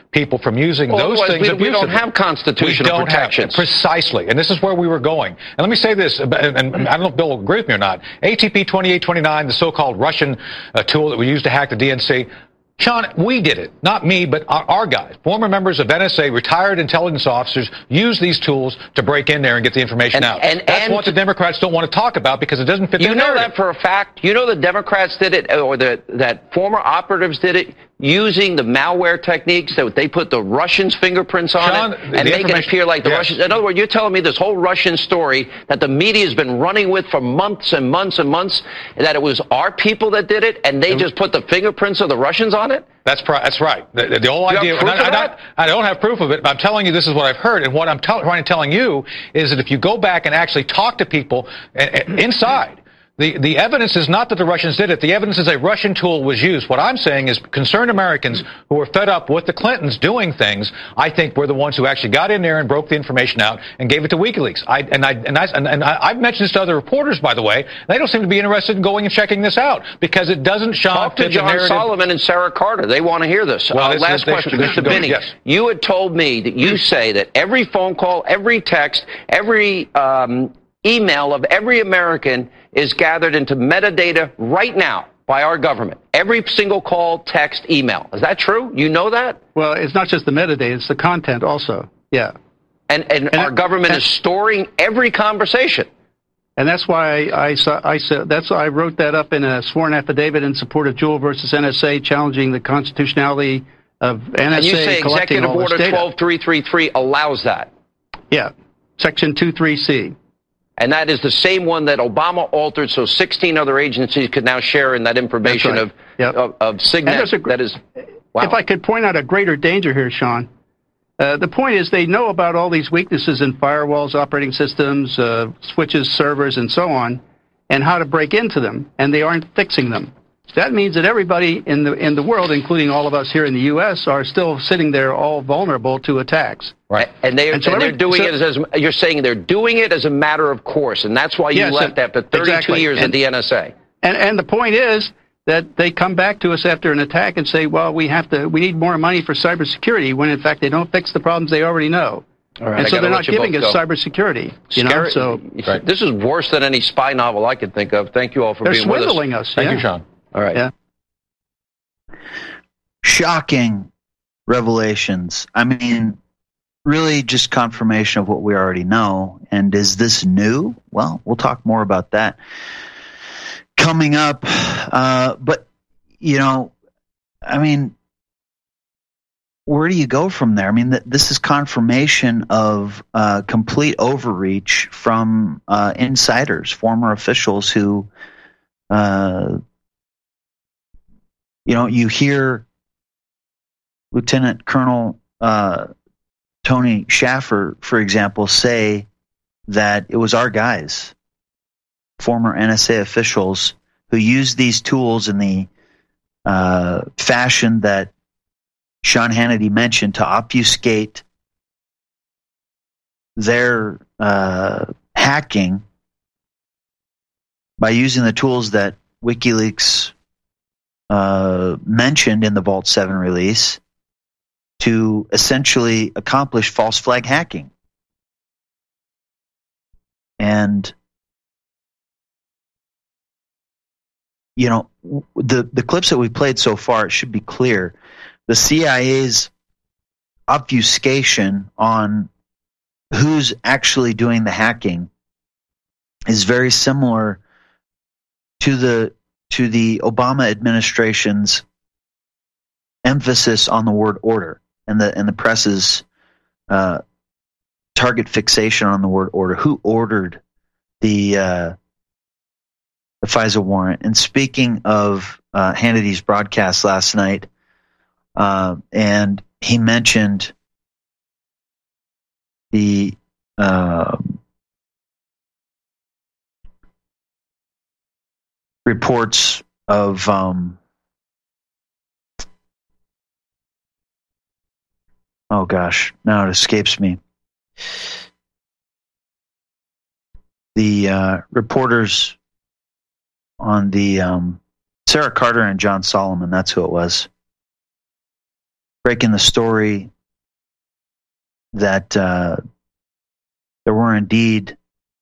people from using those things abusively.
We don't have constitutional protections.
Precisely. And this is where we were going. And let me say this, and I don't know if Bill will agree with me or not. ATP 2829, the so-called Russian tool that we used to hack the DNC, Sean, we did it. Not me, but our guys. Former members of NSA, retired intelligence officers, use these tools to break in there and get the information out. That's what the Democrats don't want to talk about because it doesn't fit their narrative.
You know that for a fact? You know the Democrats did it, or that former operatives did it, using the malware techniques that they put the Russians' fingerprints on it and make it appear like the Russians. In other words, you're telling me this whole Russian story that the media has been running with for months and months and months, that it was our people that did it and they just put the fingerprints of the Russians on it?
That's right. The whole idea. I don't have proof of it, but I'm telling you this is what I've heard. And what I'm telling you is that if you go back and actually talk to people inside, the evidence is not that the Russians did it. The evidence is a Russian tool was used. What I'm saying is concerned Americans who are fed up with the Clintons doing things, I think we're the ones who actually got in there and broke the information out and gave it to WikiLeaks. I've mentioned this to other reporters, by the way. They don't seem to be interested in going and checking this out because it doesn't
Talk to John Solomon and Sarah Carter. They want to hear this. Last question, Mr. Binney.
Yes.
You had told me that you say that every phone call, every text, every email of every American is gathered into metadata right now by our government. Every single call, text, email. Is that true? You know that?
Well, it's not just the metadata, it's the content also. Yeah.
And our government is storing every conversation.
And that's why I wrote that up in a sworn affidavit in support of Jewell versus NSA, challenging the constitutionality of NSA
and you say
collecting
Executive
all this
Order
data.
12333 allows that?
Yeah. Section 23C.
And that is the same one that Obama altered so 16 other agencies could now share in that information of SIGNET. That is, wow.
If I could point out a greater danger here, Sean, the point is they know about all these weaknesses in firewalls, operating systems, switches, servers, and so on, and how to break into them, and they aren't fixing them. That means that everybody in the world, including all of us here in the U.S., are still sitting there all vulnerable to attacks.
Right, and they're doing it as you're saying they're doing it as a matter of course, and that's why you left after 32 years at the NSA.
And the point is that they come back to us after an attack and say, well, we need more money for cybersecurity, when in fact they don't fix the problems they already know.
All right,
and so they're not giving us cybersecurity.
This is worse than any spy novel I could think of. Thank you all for being with us.
They're swindling us.
Thank you, Sean.
All right.
Yeah.
Shocking revelations. I mean, really just confirmation of what we already know. And is this new? Well, we'll talk more about that coming up. But, I mean, where do you go from there? I mean, this is confirmation of complete overreach from insiders, former officials who, you hear Lieutenant Colonel Tony Schaffer, for example, say that it was our guys, former NSA officials, who used these tools in the fashion that Sean Hannity mentioned to obfuscate their hacking by using the tools that WikiLeaks mentioned in the Vault 7 release to essentially accomplish false flag hacking. And, the clips that we played so far, it should be clear, the CIA's obfuscation on who's actually doing the hacking is very similar to the Obama administration's emphasis on the word order and the press's target fixation on the word order. Who ordered the FISA warrant? And speaking of Hannity's broadcast last night, and he mentioned the reports of oh gosh, now it escapes me. The reporters on the Sarah Carter and John Solomon, that's who it was. breaking the story that there were indeed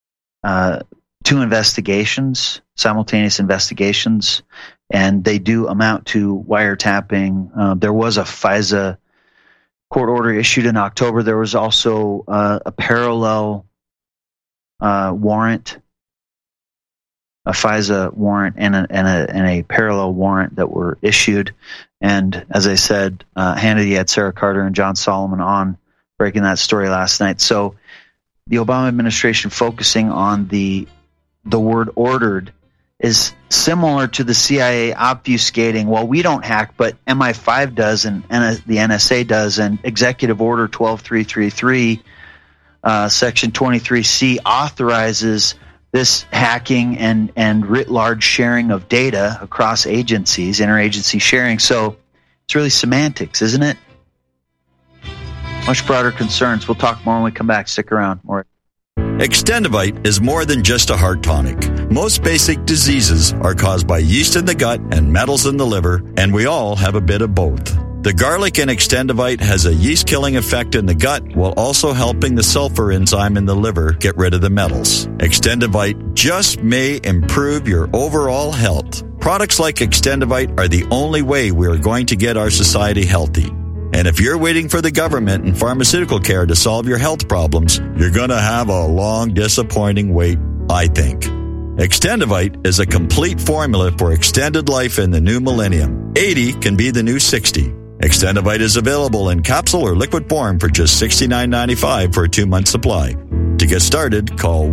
2 investigations, simultaneous investigations, and they do amount to wiretapping. There was a FISA court order issued in October. There was also a parallel warrant, a FISA warrant, and a parallel warrant that were issued. And as I said, Hannity had Sarah Carter and John Solomon on breaking that story last night. So the Obama administration focusing on the word ordered is similar to the CIA obfuscating, well, we don't hack, but MI5 does, and the NSA does, and Executive Order 12333, Section 23C authorizes this hacking and writ large sharing of data across agencies, interagency sharing. So it's really semantics, isn't it? Much broader concerns. We'll talk more when we come back. Stick around. More.
Extendivite is more than just a heart tonic. Most basic diseases are caused by yeast in the gut and metals in the liver, and we all have a bit of both. The garlic in Extendivite has a yeast-killing effect in the gut while also helping the sulfur enzyme in the liver get rid of the metals. Extendivite just may improve your overall health. Products like Extendivite are the only way we are going to get our society healthy. And if you're waiting for the government and pharmaceutical care to solve your health problems, you're going to have a long, disappointing wait, I think. Extendivite is a complete formula for extended life in the new millennium. 80 can be the new 60. Extendivite is available in capsule or liquid form for just $69.95 for a 2-month supply. To get started, call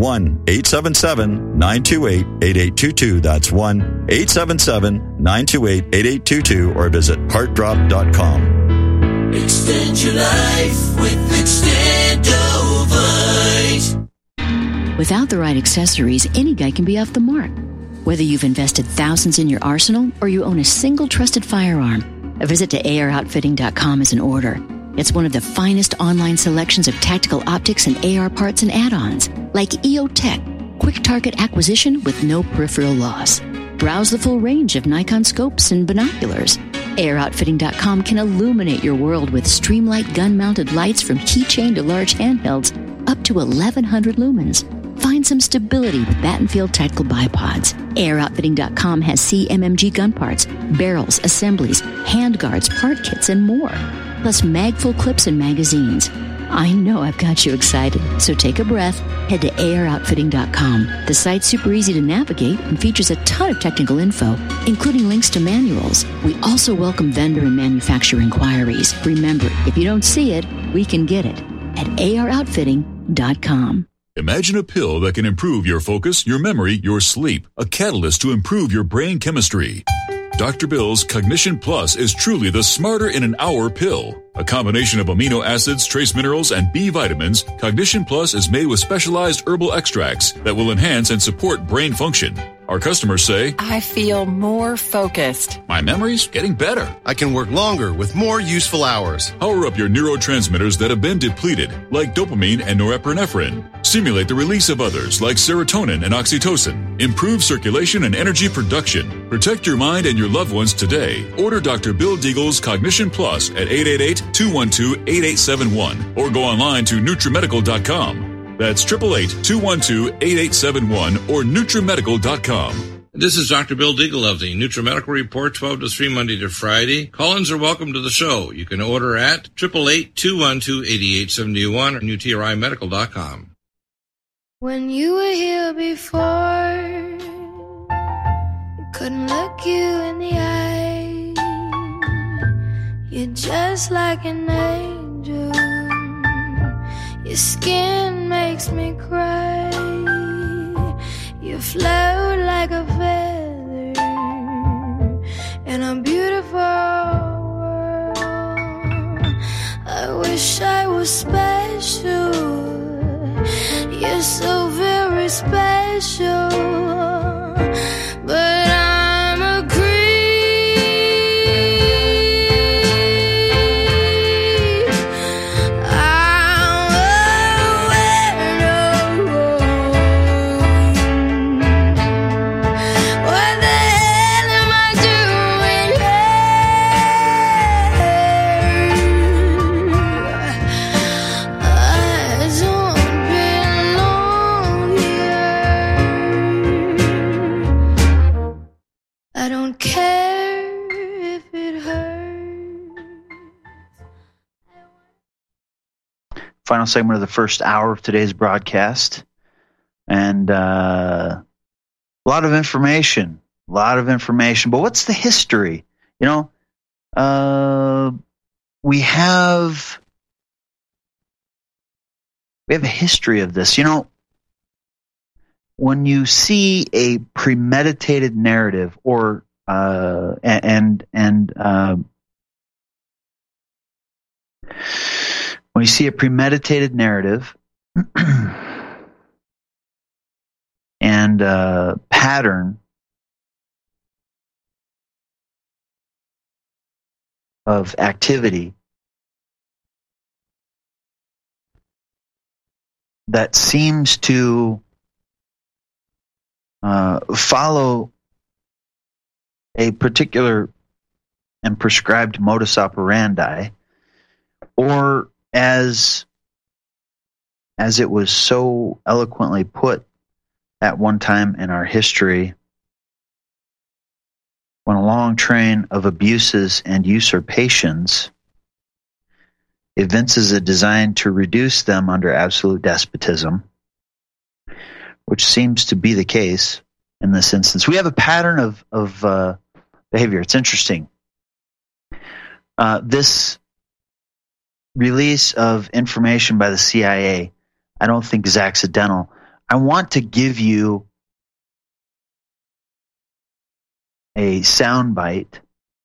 1-877-928-8822. That's 1-877-928-8822 or visit heartdrop.com.
Extend your life with Extendovite.
Without the right accessories, any guy can be off the mark. Whether you've invested thousands in your arsenal or you own a single trusted firearm, a visit to AROutfitting.com is in order. It's one of the finest online selections of tactical optics and AR parts and add-ons, like EOTech, quick target acquisition with no peripheral loss. Browse the full range of Nikon scopes and binoculars. AROutfitting.com can illuminate your world with Streamlight gun-mounted lights from keychain to large handhelds up to 1,100 lumens. Find some stability with Battenfield tactical bipods. AirOutfitting.com has CMMG gun parts, barrels, assemblies, handguards, part kits, and more. Plus magful clips and magazines. I know I've got you excited, so take a breath. Head to AirOutfitting.com. The site's super easy to navigate and features a ton of technical info, including links to manuals. We also welcome vendor and manufacturer inquiries. Remember, if you don't see it, we can get it at AirOutfitting.com.
Imagine a pill that can improve your focus, your memory, your sleep. A catalyst to improve your brain chemistry. Dr. Bill's Cognition Plus is truly the smarter in an hour pill. A combination of amino acids, trace minerals, and B vitamins, Cognition Plus is made with specialized herbal extracts that will enhance and support brain function. Our customers say,
I feel more focused.
My memory's getting better.
I can work longer with more useful hours.
Power up your neurotransmitters that have been depleted, like dopamine and norepinephrine. Stimulate the release of others, like serotonin and oxytocin. Improve circulation and energy production. Protect your mind and your loved ones today. Order Dr. Bill Deagle's Cognition Plus at 888-212-8871 or go online to NutriMedical.com. That's 888-212-8871 or NutriMedical.com.
This is Dr. Bill Deagle of the NutriMedical Report, 12 to 3, Monday to Friday. Call-ins are welcome to the show. You can order at 888-212-8871 or NutriMedical.com.
When you were here before, couldn't look you in the eye. You're just like an angel. Your skin makes me cry. You float like a feather in a beautiful world. I wish I was special. You're so very special. But I'm a creep. I'm a weirdo. I don't care if it hurts.
Final segment of the first hour of today's broadcast. And a lot of information. But what's the history? You know, we have a history of this. You know, when you see a premeditated narrative or when you see a premeditated narrative and pattern of activity that seems to follow a particular and prescribed modus operandi, or as it was so eloquently put at one time in our history, when a long train of abuses and usurpations evinces a design to reduce them under absolute despotism, which seems to be the case in this instance. We have a pattern of behavior. It's interesting. This release of information by the CIA, I don't think is accidental. I want to give you a soundbite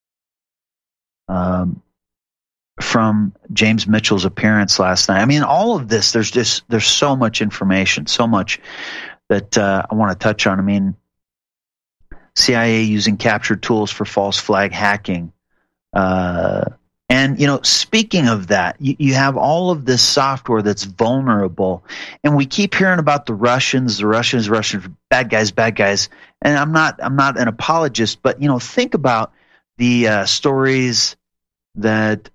from James Mitchell's appearance last night. I mean, all of this, there's so much information, so much that I want to touch on. I mean, CIA using captured tools for false flag hacking. And, you know, speaking of that, you have all of this software that's vulnerable, and we keep hearing about the Russians, bad guys. And I'm not an apologist, but, you know, think about the stories that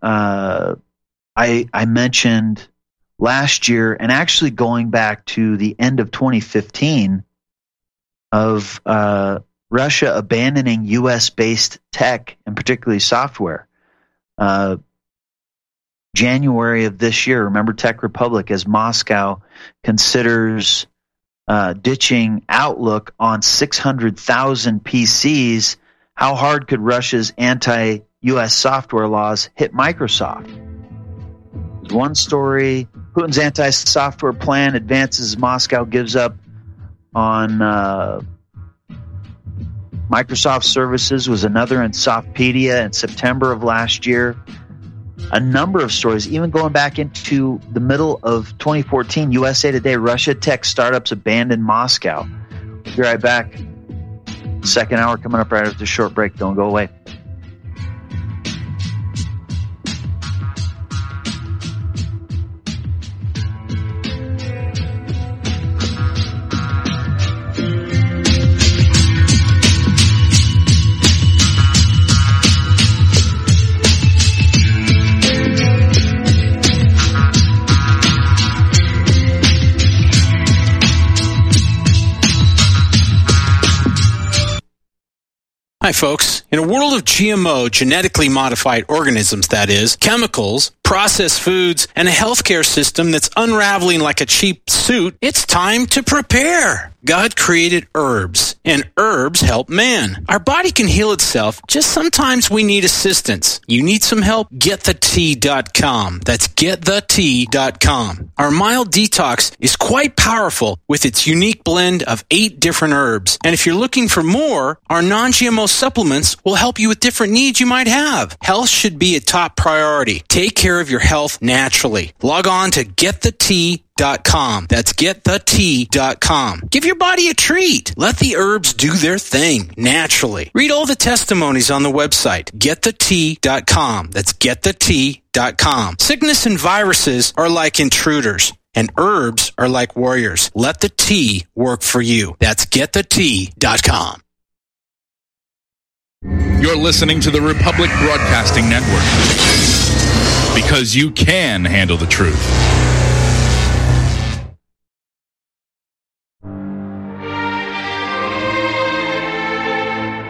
I mentioned last year, and actually going back to the end of 2015 of Russia abandoning U.S.-based tech, and particularly software. January of this year, remember Tech Republic, as Moscow considers ditching Outlook on 600,000 PCs. How hard could Russia's anti-U.S. software laws hit Microsoft? One story, Putin's anti-software plan advances, Moscow gives up on Microsoft services, was another in Softpedia in September of last year. A number of stories, even going back into the middle of 2014, USA Today, Russia tech startups abandon Moscow. We'll be right back. Second hour coming up right after the short break. Don't go away.
Hi, folks. In a world of GMO, genetically modified organisms, that is, chemicals, processed foods, and a healthcare system that's unraveling like a cheap suit, it's time to prepare. God created herbs, and herbs help man. Our body can heal itself, just sometimes we need assistance. You need some help? GetTheTea.com. That's GetTheTea.com. Our mild detox is quite powerful with its unique blend of 8 different herbs. And if you're looking for more, our non-GMO supplements will help you with different needs you might have. Health should be a top priority. Take care of your health naturally. Log on to GetTheTea.com. That's GetTheTea.com. Give your body a treat. Let the herbs do their thing naturally. Read all the testimonies on the website, GetTheTea.com. That's GetTheTea.com. Sickness and viruses are like intruders, and herbs are like warriors. Let the tea work for you. That's GetTheTea.com.
You're listening to the Republic Broadcasting Network, because you can handle the truth.